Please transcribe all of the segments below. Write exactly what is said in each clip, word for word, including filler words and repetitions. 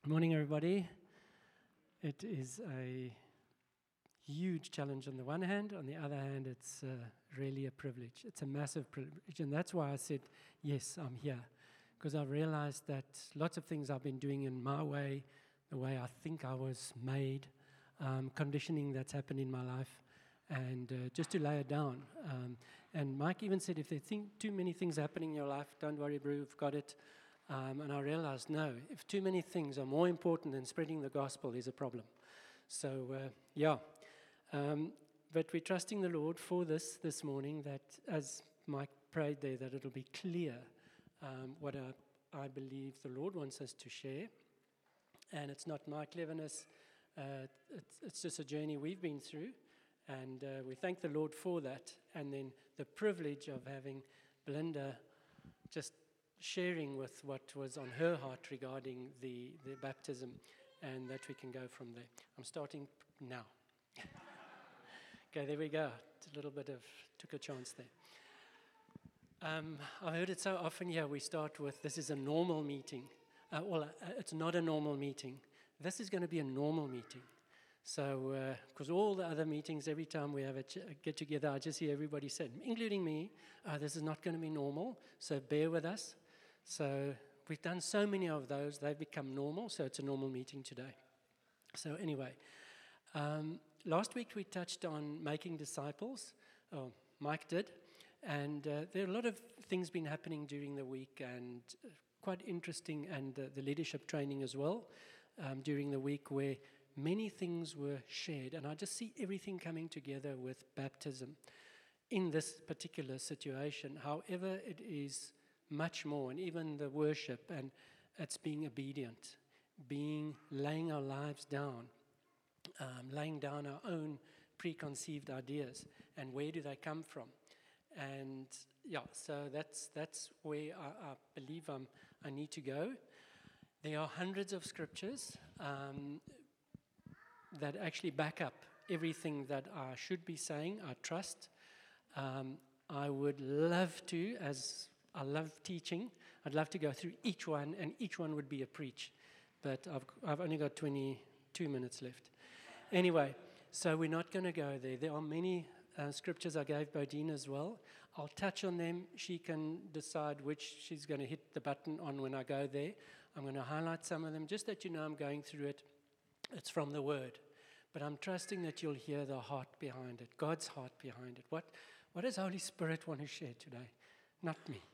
Good morning, everybody. It is a huge challenge on the one hand. On the other hand, it's uh, really a privilege. It's a massive privilege. And that's why I said, yes, I'm here. Because I realized that lots of things I've been doing in my way, the way I think I was made, um, conditioning that's happened in my life, and uh, just to lay it down. Um, and Mike even said, if there think too many things happening in your life, don't worry, bro, we've got it. Um, and I realized, no, if too many things are more important than spreading the gospel, there's a problem. So, uh, yeah. Um, but we're trusting the Lord for this this morning, that as Mike prayed there, that it'll be clear um, what I, I believe the Lord wants us to share. And it's not my cleverness. Uh, it's, it's just a journey we've been through. And uh, we thank the Lord for that. And then the privilege of having Belinda just sharing with what was on her heart regarding the, the baptism, and that we can go from there. I'm starting now. Okay, there we go. It's a little bit of, took a chance there. Um, I've heard it so often here, we start with, this is a normal meeting. Uh, well, uh, it's not a normal meeting. This is going to be a normal meeting. So, because uh, all the other meetings, every time we have a ch- get together, I just hear everybody say, including me, uh, this is not going to be normal, so bear with us. So we've done so many of those, they've become normal, so it's a normal meeting today. So anyway, um, last week we touched on making disciples. Oh, Mike did. And uh, there are a lot of things been happening during the week, and uh, quite interesting, and uh, the leadership training as well um, during the week, where many things were shared. And I just see everything coming together with baptism in this particular situation. However, it is much more, and even the worship, and it's being obedient, being laying our lives down, um, laying down our own preconceived ideas, and where do they come from? And yeah, so that's that's where I, I believe I'm, I need to go. There are hundreds of scriptures um, that actually back up everything that I should be saying. I trust. Um, I would love to, as I love teaching, I'd love to go through each one, and each one would be a preach. But I've, I've only got twenty-two minutes left. Anyway, so we're not going to go there. There are many uh, scriptures I gave Bodine as well. I'll touch on them. She can decide which she's going to hit the button on when I go there. I'm going to highlight some of them, just that you know I'm going through it. It's from the Word. But I'm trusting that you'll hear the heart behind it, God's heart behind it. What, what does Holy Spirit want to share today? Not me.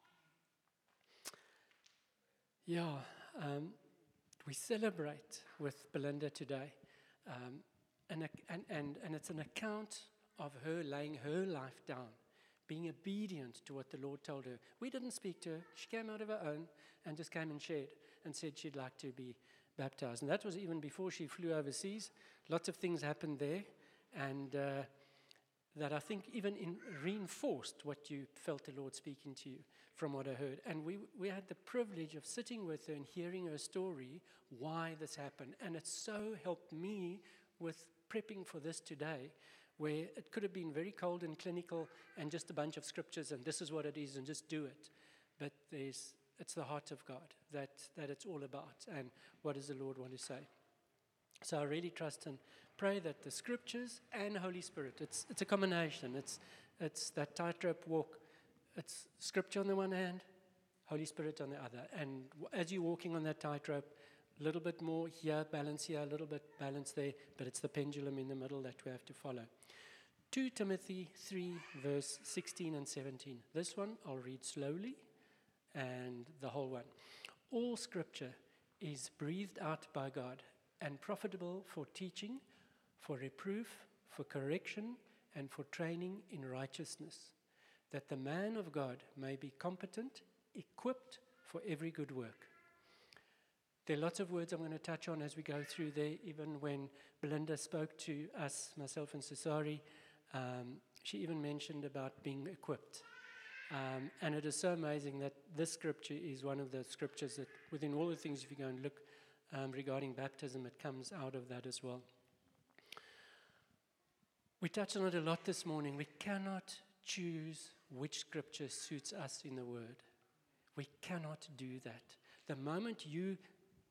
Yeah, um, we celebrate with Belinda today, um, and, and, and, and it's an account of her laying her life down, being obedient to what the Lord told her. We didn't speak to her. She came out of her own and just came and shared and said she'd like to be baptized. And that was even before she flew overseas. Lots of things happened there, and uh, that I think even in reinforced what you felt the Lord speaking to you from what I heard. And we we had the privilege of sitting with her and hearing her story, why this happened. And it so helped me with prepping for this today, where it could have been very cold and clinical and just a bunch of scriptures and this is what it is and just do it. But there's it's the heart of God that, that it's all about, and what does the Lord want to say. So I really trust and pray that the scriptures and Holy Spirit, it's it's a combination. It's it's that tightrope walk. It's scripture on the one hand, Holy Spirit on the other. And as you're walking on that tightrope, a little bit more here, balance here, a little bit balance there, but it's the pendulum in the middle that we have to follow. Second Timothy three, verse sixteen and seventeen. This one I'll read slowly, and the whole one. All scripture is breathed out by God and profitable for teaching, for reproof, for correction, and for training in righteousness, that the man of God may be competent, equipped for every good work. There are lots of words I'm going to touch on as we go through there. Even when Belinda spoke to us, myself and Cesari, um, she even mentioned about being equipped. Um, and it is so amazing that this scripture is one of the scriptures that within all the things, if you go and look um, regarding baptism, it comes out of that as well. We touched on it a lot this morning. We cannot choose which scripture suits us in the Word. We cannot do that. The moment you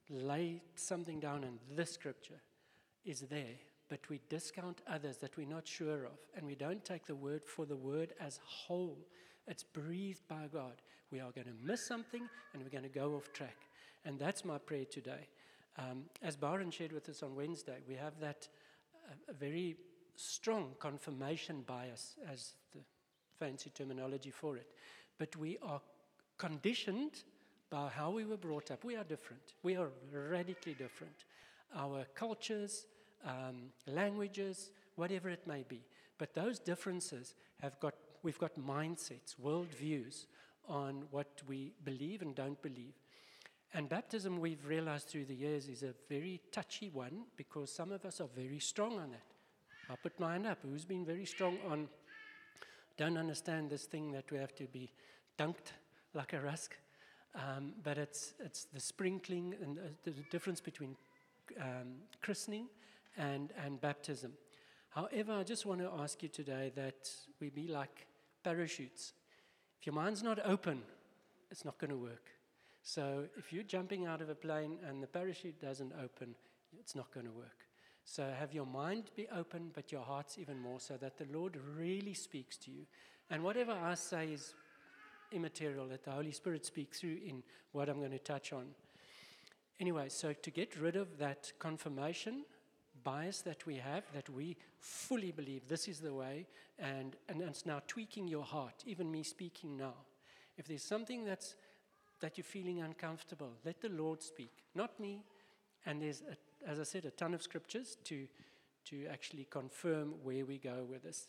lay something down and this scripture is there, but we discount others that we're not sure of, and we don't take the word for the word as whole. It's breathed by God. We are going to miss something, and we're going to go off track. And that's my prayer today. Um, as Byron shared with us on Wednesday, we have that uh, a very strong confirmation bias, as the fancy terminology for it. But we are conditioned by how we were brought up. We are different. We are radically different. Our cultures, um, languages, whatever it may be. But those differences have got, we've got mindsets, worldviews on what we believe and don't believe. And baptism, we've realized through the years, is a very touchy one because some of us are very strong on it. I'll put my hand up. Who's been very strong on, don't understand this thing that we have to be dunked like a rusk. Um, but it's it's the sprinkling and the, the difference between um, christening and, and baptism. However, I just want to ask you today that we be like parachutes. If your mind's not open, it's not going to work. So if you're jumping out of a plane and the parachute doesn't open, it's not going to work. So have your mind be open, but your heart's even more, so that the Lord really speaks to you. And whatever I say is immaterial, that the Holy Spirit speaks through in what I'm going to touch on. Anyway, so to get rid of that confirmation bias that we have, that we fully believe this is the way, and, and it's now tweaking your heart, even me speaking now. If there's something that's that you're feeling uncomfortable, let the Lord speak, not me. And there's, a, as I said, a ton of scriptures to, to actually confirm where we go with this.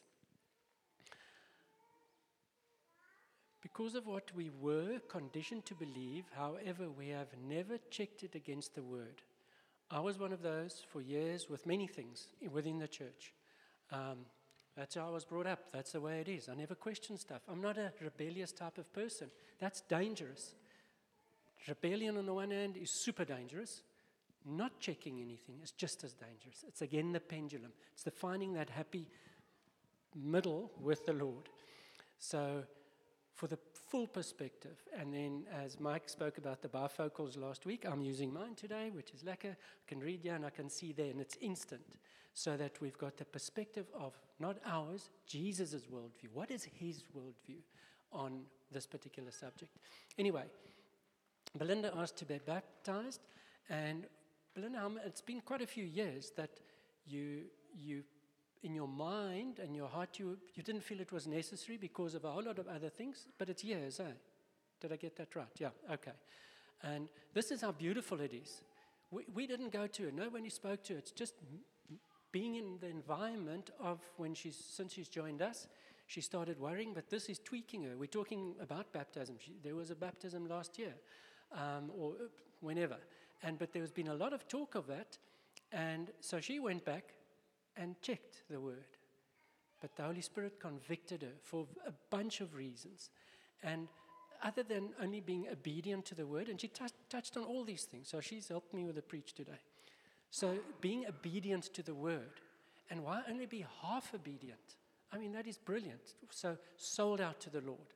Because of what we were conditioned to believe, however, we have never checked it against the word. I was one of those for years with many things within the church. Um, that's how I was brought up. That's the way it is. I never question stuff. I'm not a rebellious type of person. That's dangerous. Rebellion on the one hand is super dangerous. Not checking anything is just as dangerous. It's again the pendulum. It's the finding that happy middle with the Lord. So for the full perspective, and then as Mike spoke about the bifocals last week, I'm using mine today, which is lekker. I can read here and I can see there, and it's instant. So that we've got the perspective of not ours, Jesus' worldview. What is his worldview on this particular subject? Anyway, Belinda asked to be baptized, and Belinda, it's been quite a few years that you, you, in your mind and your heart, you, you didn't feel it was necessary because of a whole lot of other things, but it's years, eh? Did I get that right? Yeah, okay. And this is how beautiful it is. We, we didn't go to her. Nobody spoke to her. It's just being in the environment of when she's, since she's joined us, she started worrying, but this is tweaking her. We're talking about baptism. She, there was a baptism last year. Um, or whenever. And but there's been a lot of talk of that, and so she went back and checked the word. But the Holy Spirit convicted her for a bunch of reasons. And other than only being obedient to the word, and she t- touched on all these things, so she's helped me with the preach today. So being obedient to the word, and why only be half obedient? I mean, that is brilliant. So sold out to the Lord.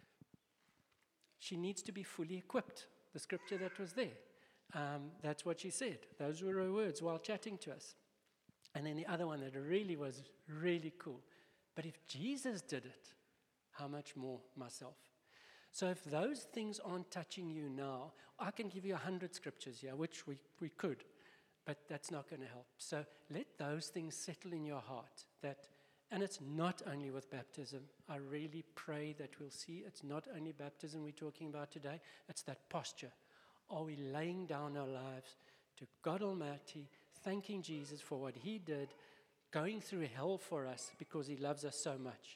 She needs to be fully equipped. The scripture that was there. Um, that's what she said. Those were her words while chatting to us. And then the other one that really was really cool. But if Jesus did it, how much more myself? So if those things aren't touching you now, I can give you a hundred scriptures here, which we, we could, but that's not going to help. So let those things settle in your heart. That, and it's not only with baptism. I really pray that we'll see it's not only baptism we're talking about today, it's that posture. Are we laying down our lives to God Almighty, thanking Jesus for what he did, going through hell for us because he loves us so much?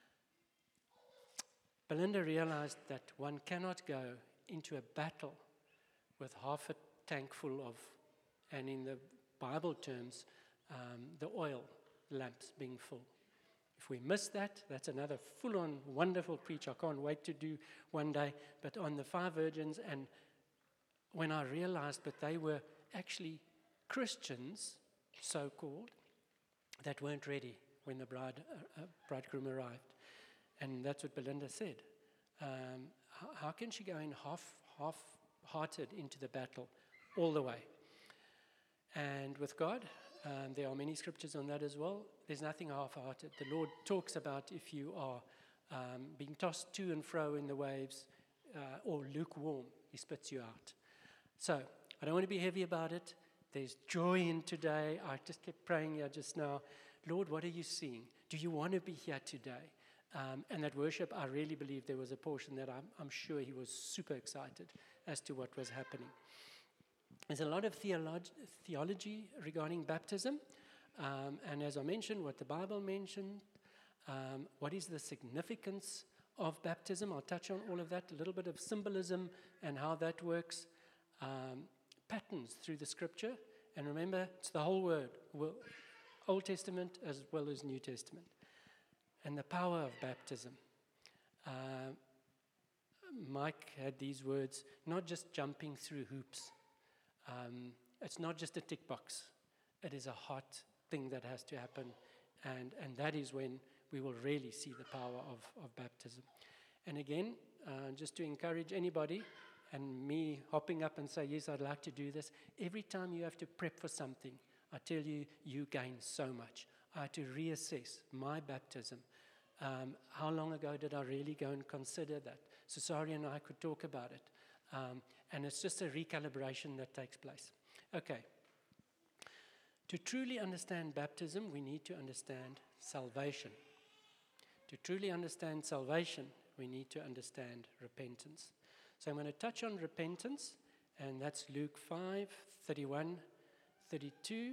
Belinda realized that one cannot go into a battle with half a tank full of, and in the Bible terms, um, the oil lamps being full. If we miss that, that's another full-on wonderful preach. I can't wait to do one day, but on the five virgins. And when I realized that they were actually Christians, so-called, that weren't ready when the bride, uh, uh, bridegroom arrived. And that's what Belinda said. Um, how, how can she go in half, half-hearted into the battle all the way. And with God, um, there are many scriptures on that as well. There's nothing half-hearted. The Lord talks about if you are um, being tossed to and fro in the waves uh, or lukewarm, He spits you out. So I don't want to be heavy about it. There's joy in today. I just kept praying here just now. Lord, what are you seeing? Do you want to be here today? Um, and that worship, I really believe there was a portion that I'm, I'm sure he was super excited as to what was happening. There's a lot of theolog- theology regarding baptism. Um, and as I mentioned, what the Bible mentioned, um, what is the significance of baptism? I'll touch on all of that, a little bit of symbolism and how that works. Um, patterns through the scripture. And remember, it's the whole word, well, Old Testament as well as New Testament. And the power of baptism. Uh, Mike had these words, not just jumping through hoops. Um, it's not just a tick box. It is a heart thing that has to happen. And, and that is when we will really see the power of, of baptism. And again, uh, just to encourage anybody, and me hopping up and say, yes, I'd like to do this. Every time you have to prep for something, I tell you, you gain so much. I had to reassess my baptism. Um, how long ago did I really go and consider that? Cesare and I could talk about it. Um, and it's just a recalibration that takes place. Okay. To truly understand baptism, we need to understand salvation. To truly understand salvation, we need to understand repentance. So I'm going to touch on repentance, and that's Luke five, thirty-one, thirty-two.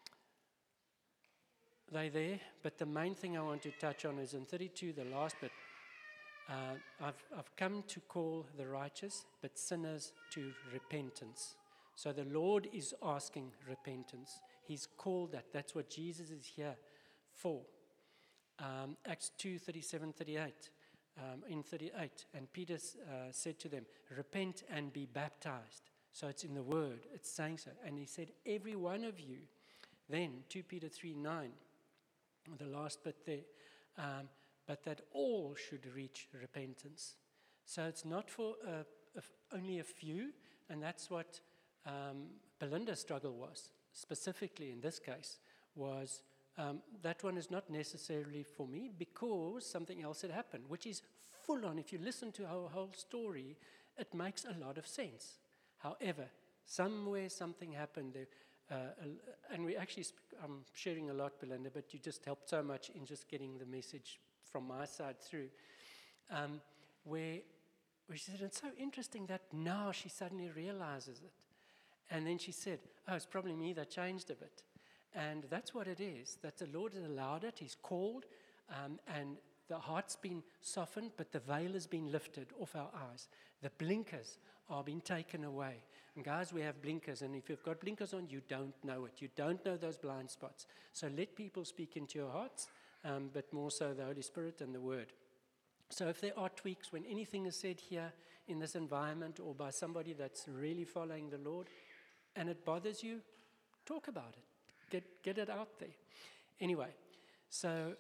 They're there, but the main thing I want to touch on is in thirty-two, the last bit. Uh, I've, I've come to call the righteous, but sinners to repentance. So the Lord is asking repentance. He's called that. That's what Jesus is here for. Um, Acts two, thirty-seven, thirty-eight. Um, in thirty-eight, and Peter uh, said to them, repent and be baptized. So it's in the word, it's saying so. And he said, every one of you. Then two Peter three, nine, the last bit there, um, but that all should reach repentance. So it's not for uh, if only a few, and that's what um, Belinda's struggle was, specifically in this case, was Um, that one is not necessarily for me because something else had happened, which is full on. If you listen to our whole story, it makes a lot of sense. However, somewhere something happened there. Uh, and we actually, sp- I'm sharing a lot, Belinda, but you just helped so much in just getting the message from my side through. Um, where, where she said, it's so interesting that now she suddenly realizes it. And then she said, oh, it's probably me that changed a bit. And that's what it is, that the Lord has allowed it, He's called, um, and the heart's been softened, but the veil has been lifted off our eyes. The blinkers are being taken away. And guys, we have blinkers, and if you've got blinkers on, you don't know it. You don't know those blind spots. So let people speak into your hearts, um, but more so the Holy Spirit and the Word. So if there are tweaks, when anything is said here in this environment or by somebody that's really following the Lord, and it bothers you, talk about it. Get get it out there. Anyway, so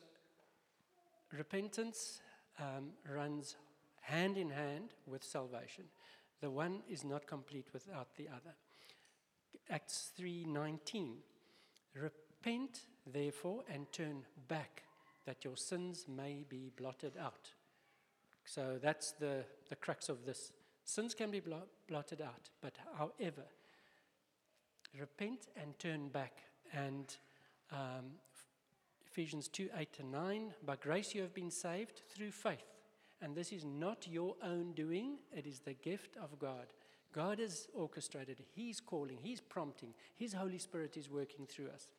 repentance um, runs hand in hand with salvation. The one is not complete without the other. Acts three nineteen. Repent, therefore, and turn back, that your sins may be blotted out. So that's the, the crux of this. Sins can be blot, blotted out, but however, repent and turn back. And um, Ephesians two, eight to nine, by grace you have been saved through faith. And this is not your own doing, it is the gift of God. God has orchestrated, He's calling, He's prompting, His Holy Spirit is working through us.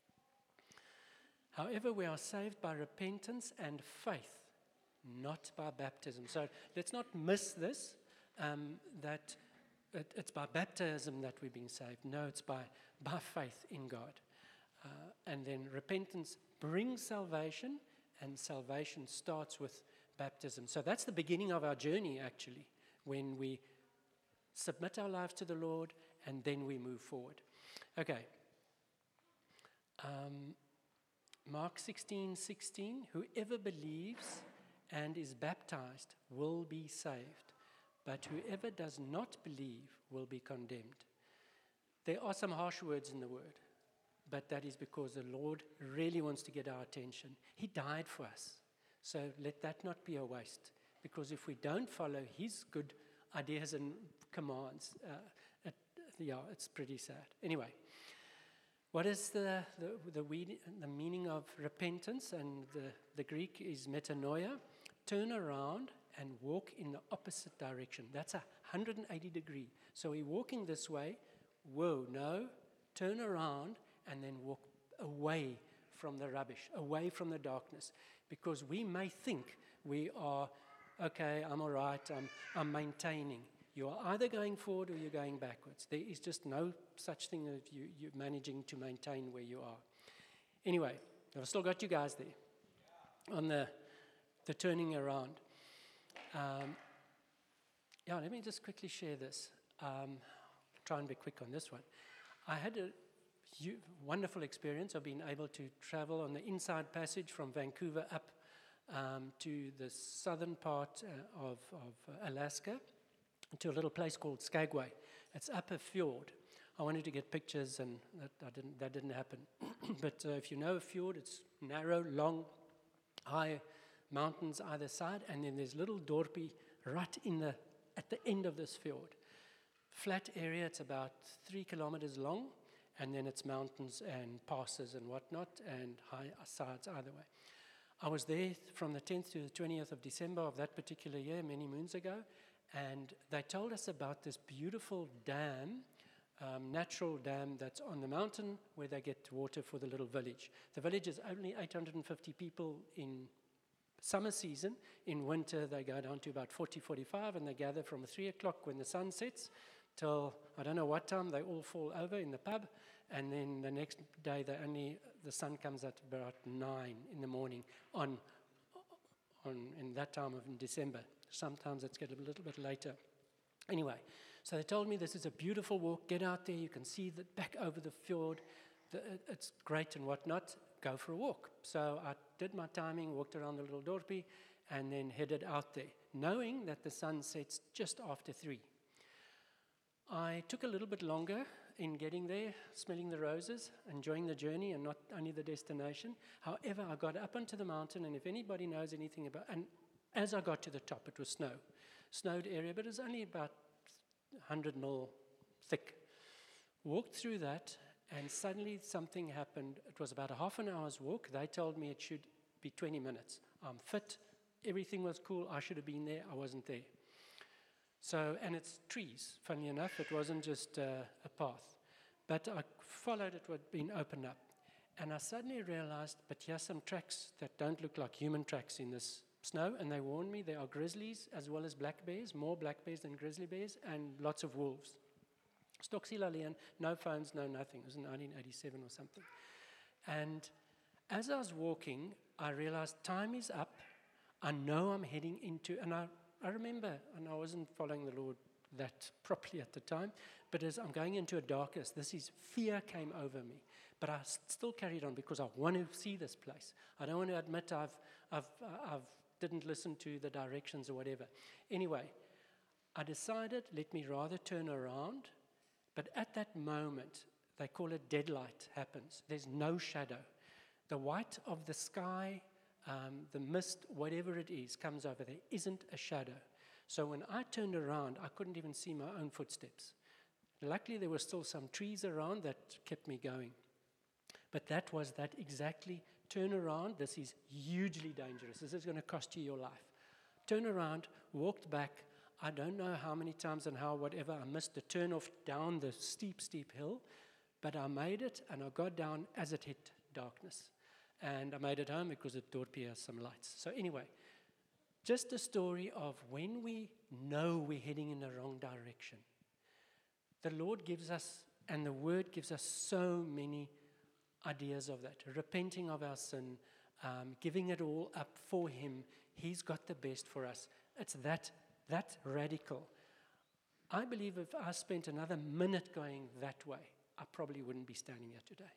However, we are saved by repentance and faith, not by baptism. So let's not miss this, um, that it, it's by baptism that we're being saved. No, it's by, by faith in God. Uh, and then repentance brings salvation, and salvation starts with baptism. So that's the beginning of our journey, actually, when we submit our lives to the Lord, and then we move forward. Okay. Um, Mark sixteen sixteen, whoever believes and is baptized will be saved, but whoever does not believe will be condemned. There are some harsh words in the word, but that is because the Lord really wants to get our attention. He died for us. So let that not be a waste, because if we don't follow his good ideas and commands, uh, it, yeah, it's pretty sad. Anyway, what is the the, the, we, the meaning of repentance? And the, the Greek is metanoia. Turn around and walk in the opposite direction. That's a one hundred eighty degree. So we're walking this way. Whoa, no. Turn around and then walk away from the rubbish, away from the darkness. Because we may think we are, okay, I'm all right, I'm, I'm maintaining. You are either going forward or you're going backwards. There is just no such thing as you, you're managing to maintain where you are. Anyway, I've still got you guys there on the, the turning around. Um, yeah, let me just quickly share this. Um, try and be quick on this one. I had a u- wonderful experience of being able to travel on the Inside Passage from Vancouver up um, to the southern part uh, of, of uh, Alaska, to a little place called Skagway. It's up a fjord. I wanted to get pictures, and that, I didn't, that didn't happen. But uh, if you know a fjord, it's narrow, long, high mountains either side, and then there's little dorpie right in the at the end of this fjord. Flat area, it's about three kilometers long, and then it's mountains and passes and whatnot, and high sides either way. I was there from the tenth to the twentieth of December of that particular year, many moons ago, and they told us about this beautiful dam, um, natural dam that's on the mountain where they get water for the little village. The village is only eight hundred fifty people in summer season. In winter, they go down to about forty, forty-five, and they gather from three o'clock when the sun sets till, I don't know what time, they all fall over in the pub, and then the next day, they only the sun comes at about nine in the morning on, on in that time of in December. Sometimes it's get a little bit later. Anyway, so they told me this is a beautiful walk. Get out there. You can see the back over the fjord. The, it's great and whatnot. Go for a walk. So I did my timing, walked around the little dorpie, and then headed out there, knowing that the sun sets just after three. I took a little bit longer in getting there, smelling the roses, enjoying the journey and not only the destination. However, I got up onto the mountain, and if anybody knows anything about, and as I got to the top, it was snow, snowed area, but it was only about one hundred mil thick. Walked through that, and suddenly something happened. It was about a half an hour's walk. They told me it should be twenty minutes. I'm fit. Everything was cool. I should have been there. I wasn't there. So, and it's trees, funnily enough. It wasn't just uh, a path. But I followed it, what had been opened up. And I suddenly realized, but here's some tracks that don't look like human tracks in this snow. And they warned me there are grizzlies as well as black bears, more black bears than grizzly bears, and lots of wolves. Stocksilalian, no phones, no nothing. It was in nineteen eighty-seven or something. And as I was walking, I realized time is up. I know I'm heading into, and I, I remember, and I wasn't following the Lord that properly at the time, but as I'm going into a darkness, this is, fear came over me. But I still carried on because I want to see this place. I don't want to admit I've, I've, I've didn't listen to the directions or whatever. Anyway, I decided, let me rather turn around. But at that moment, they call it deadlight happens. There's no shadow. The white of the sky, um, the mist, whatever it is, comes over. There isn't a shadow. So when I turned around, I couldn't even see my own footsteps. Luckily, there were still some trees around that kept me going. But that was that exactly. Turn around. This is hugely dangerous. This is going to cost you your life. Turn around, walked back. I don't know how many times and how, whatever, I missed the turn off down the steep, steep hill, but I made it, and I got down as it hit darkness. And I made it home because it dorpie has some lights. So anyway, just a story of when we know we're heading in the wrong direction. The Lord gives us, and the Word gives us so many ideas of that. Repenting of our sin, um, giving it all up for Him. He's got the best for us. It's that That radical. I believe if I spent another minute going that way, I probably wouldn't be standing here today.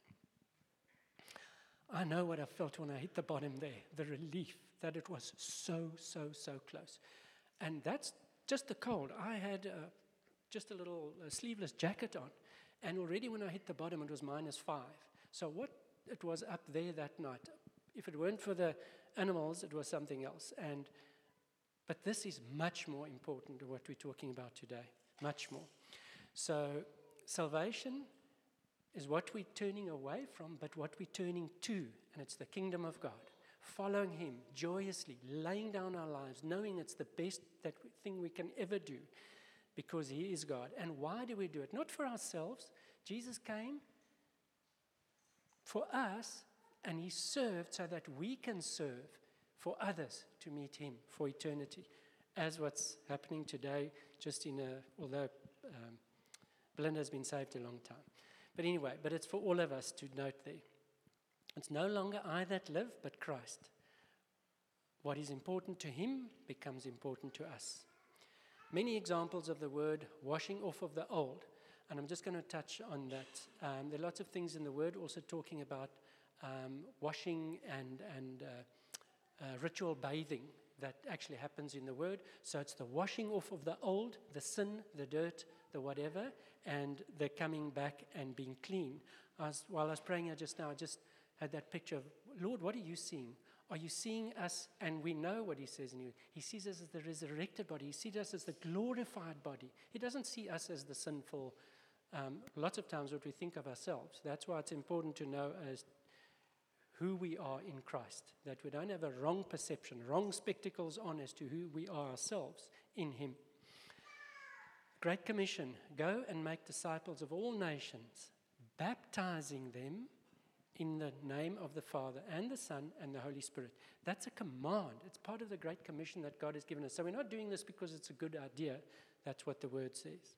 I know what I felt when I hit the bottom there, the relief that it was so, so, so close. And that's just the cold. I had uh, just a little uh, sleeveless jacket on, And already when I hit the bottom, it was minus five. So what it was up there that night, if it weren't for the animals, it was something else. And but this is much more important than what we're talking about today, much more. So salvation is what we're turning away from, but what we're turning to, and it's the kingdom of God. Following Him joyously, laying down our lives, knowing it's the best that we, thing we can ever do, because He is God. And why do we do it? Not for ourselves. Jesus came for us, and He served so that we can serve for others to meet Him for eternity, as what's happening today, just in a, although um, Belinda's been saved a long time. But anyway, but it's for all of us to note there. It's no longer I that live, but Christ. What is important to Him becomes important to us. Many examples of the word washing off of the old, and I'm just going to touch on that. Um, there are lots of things in the word also talking about um, washing and, and uh, uh, ritual bathing that actually happens in the word. So it's the washing off of the old, the sin, the dirt, the whatever, and the coming back and being clean. I was, while I was praying here just now, I just had that picture of, Lord, what are you seeing? Are you seeing us? And we know what He says in you. He sees us as the resurrected body. He sees us as the glorified body. He doesn't see us as the sinful. Um, lots of times what we think of ourselves. That's why it's important to know as who we are in Christ, that we don't have a wrong perception, wrong spectacles on as to who we are ourselves in Him. Great Commission, go and make disciples of all nations, baptizing them in the name of the Father and the Son and the Holy Spirit. That's a command. It's part of the Great Commission that God has given us. So we're not doing this because it's a good idea. That's what the word says.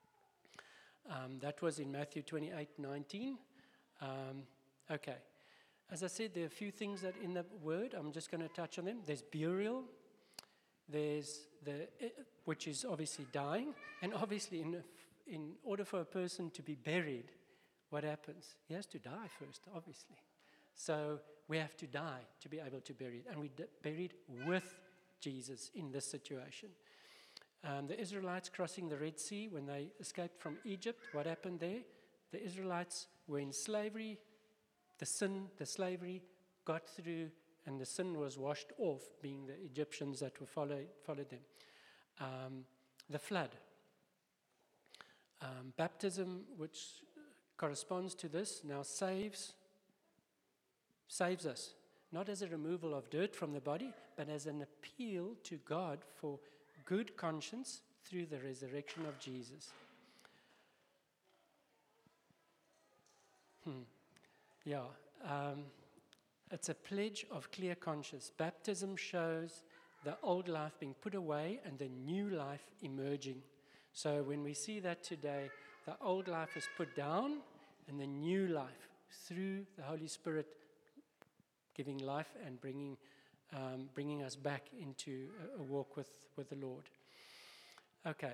Um, that was in Matthew twenty-eight nineteen. Um, okay. As I said, there are a few things that in the word, I'm just going to touch on them. There's burial. There's the, which is obviously dying. And obviously, in, in order for a person to be buried, what happens? He has to die first, obviously. So we have to die to be able to bury it. And we d- buried with Jesus in this situation. Um, the Israelites crossing the Red Sea, when they escaped from Egypt, what happened there? The Israelites were in slavery. The sin, the slavery got through, and the sin was washed off, being the Egyptians that were followed, followed them. Um, the flood. Um, baptism, which corresponds to this, now saves, saves us. Not as a removal of dirt from the body, but as an appeal to God for good conscience through the resurrection of Jesus. Hmm. Yeah, um, it's a pledge of clear conscience. Baptism shows the old life being put away and the new life emerging. So when we see that today, the old life is put down and the new life through the Holy Spirit giving life and bringing um, bringing us back into a, a walk with, with the Lord. Okay.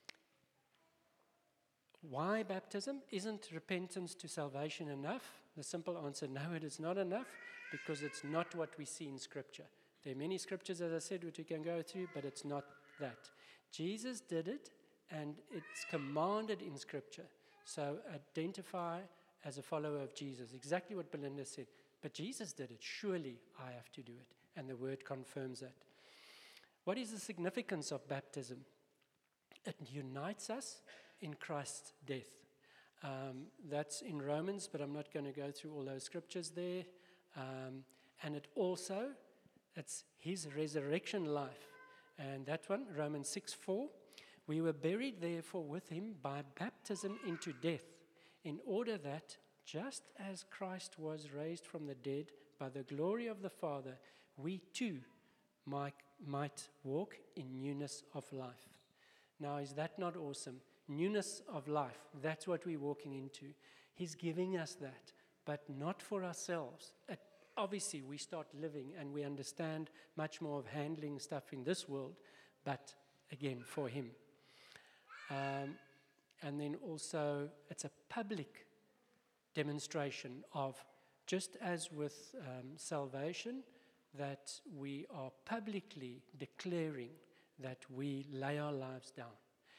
Why baptism? Isn't repentance to salvation enough? The simple answer, no, it is not enough, because it's not what we see in Scripture. There are many scriptures, as I said, which we can go through, but it's not that. Jesus did it, and it's commanded in Scripture. So identify as a follower of Jesus. Exactly what Belinda said. But Jesus did it. Surely I have to do it. And the Word confirms that. What is the significance of baptism? It unites us in Christ's death. Um, that's in Romans, but I'm not going to go through all those scriptures there. Um, and it also, it's His resurrection life. And that one, Romans six four, we were buried therefore with Him by baptism into death, in order that, just as Christ was raised from the dead by the glory of the Father, we too might, might walk in newness of life. Now, is that not awesome? Newness of life, that's what we're walking into. He's giving us that, but not for ourselves. It, obviously, we start living and we understand much more of handling stuff in this world, but again, for Him. Um, and then also, it's a public demonstration of, just as with um, salvation, that we are publicly declaring that we lay our lives down.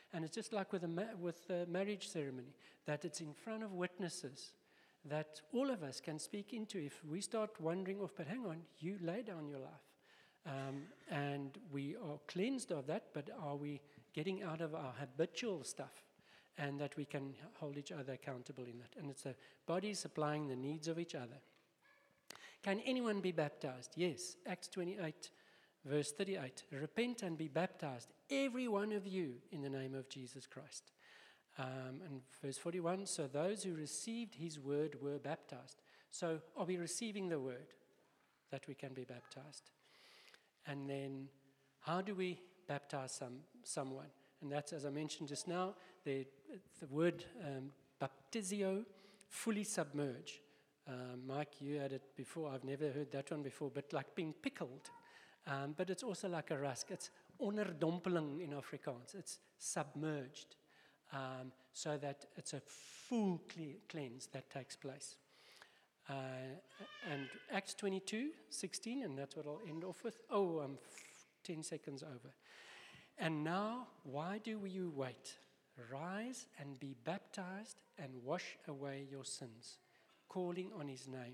And it's just like with the, ma- with the marriage ceremony, that it's in front of witnesses, that all of us can speak into. If we start wandering off, but hang on, you lay down your life. Um, and we are cleansed of that, but are we getting out of our habitual stuff? And that we can hold each other accountable in that. And it's the body supplying the needs of each other. Can anyone be baptized? Yes. Acts twenty-eight, verse thirty-eight. Repent and be baptized, every one of you, in the name of Jesus Christ. Um, and verse forty-one, so those who received his word were baptized. So are we receiving the word that we can be baptized? And then how do we baptize some someone? And that's, as I mentioned just now, the, the word um, baptizio, fully submerge. Um, Mike, you had it before. I've never heard that one before, but like being pickled. Um, but it's also like a rusk. It's onderdompeling in Afrikaans. It's submerged. Um, so that it's a full cle- cleanse that takes place. Uh, and Acts twenty-two, sixteen, and that's what I'll end off with. Oh, I'm f- ten seconds over. And now, why do you wait? Rise and be baptized and wash away your sins, calling on his name.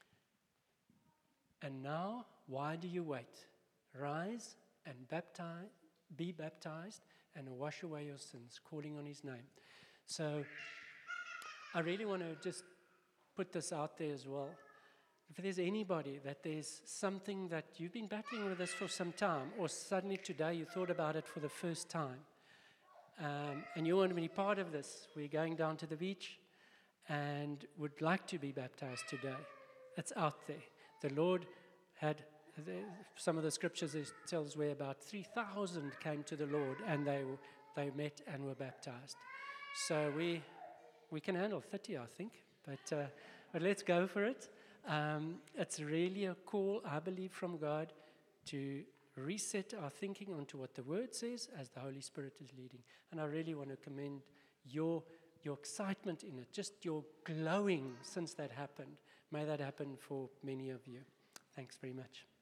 And now, why do you wait? Rise and baptize, be baptized and wash away your sins, calling on his name. So, I really want to just put this out there as well. If there's anybody that there's something that you've been battling with this for some time, or suddenly today you thought about it for the first time, um, and you want to be part of this, we're going down to the beach and would like to be baptized today. It's out there. The Lord had, the, some of the scriptures it tells where about three thousand came to the Lord and they they met and were baptized. So we we can handle thirty, I think, but, uh, but let's go for it. Um, it's really a call, I believe, from God to reset our thinking onto what the Word says as the Holy Spirit is leading. And I really want to commend your, your excitement in it, just your glowing since that happened. May that happen for many of you. Thanks very much.